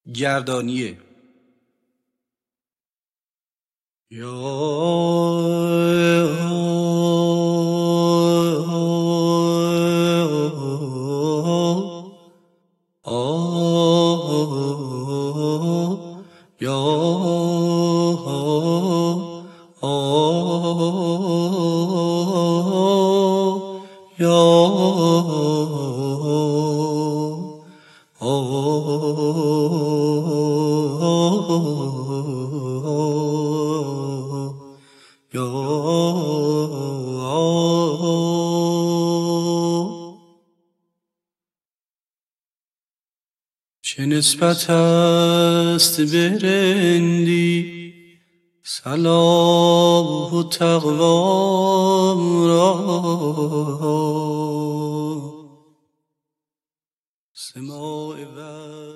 گردانیه چه نسبت است به رندی صلاح و تقوا را سماع